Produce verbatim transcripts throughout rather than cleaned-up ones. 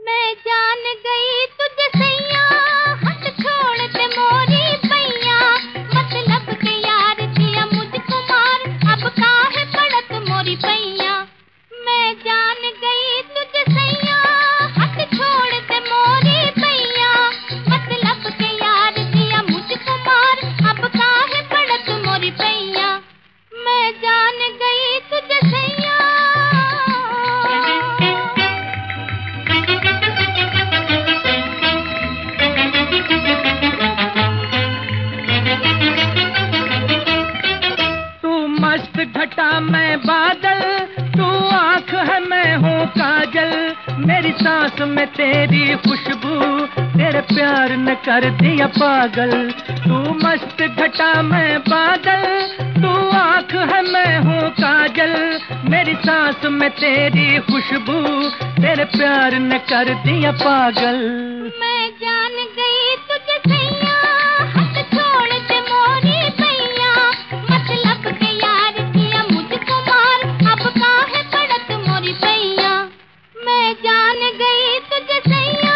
मैं जान गई तुझे सैया, हाथ छोड़ दे मोरी पैया, मतलब के यार दिया मुझको मार, अब काहे पड़त मोरी पैया। मैं जान गई तुझे सैया, हाथ छोड़ दे मोरी पैया, मतलब के यार दिया मुझको मार, अब काहे पड़त मोरी पैया। मैं जान गई तुझे सैया। मस्त घटा मैं बादल, तू आँख है मैं हूँ काजल, मेरी सांस में तेरी खुशबू, तेरे प्यार ने कर दिया पागल। तू मस्त घटा मैं बादल, तू आँख है मैं हूँ काजल, मेरी सांस में तेरी खुशबू, तेरे प्यार ने कर दिया पागल। मैं जान गई तुझे सैया, हाथ छोड़ दे मोरी पैया, मतलब के यार दिया मुझको मार, अब काहे पड़त मोरी पैया। मैं जान गई तुझे सैया।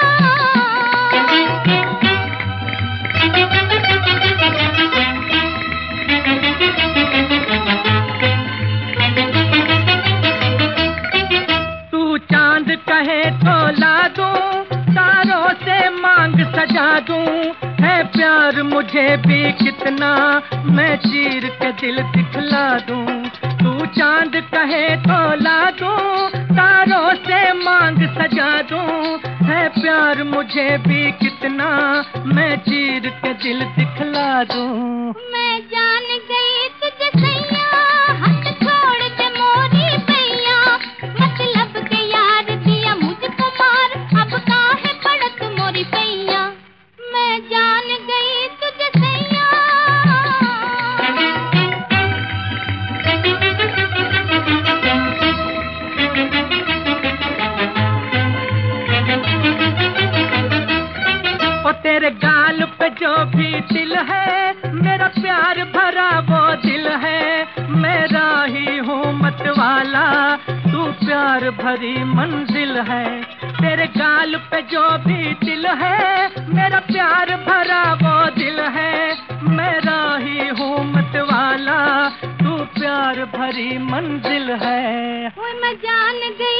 तू चांद कहे तो ला दूं, तारों से मांग सजा दूं, है प्यार मुझे भी कितना, मैं चीर के दिल दिखला दूं। तू चांद कहे तो ला दूं, तारों से मांग सजा दूं, है प्यार मुझे भी कितना, मैं चीर के दिल दिखला दूं। मैं जान गई तुझे सैया, हाथ छोड़ दे मोरी पैया, मतलब के यार दिया मुझको मार, अब काहे पड़त मोरी पैया। मैं जान गई तुझे सैया। ओ तेरे गाल पे जो भी दिल है, मेरा प्यार भरा वो दिल है, मेरा ही हूँ मतवाला, तू प्यार भरी मंजिल है। तेरे गाल पे जो भी दिल है, मेरा प्यार भरा वो दिल है, मेरा ही हूँ मतवाला, तू प्यार भरी मंजिल है। ओए मैं जान गई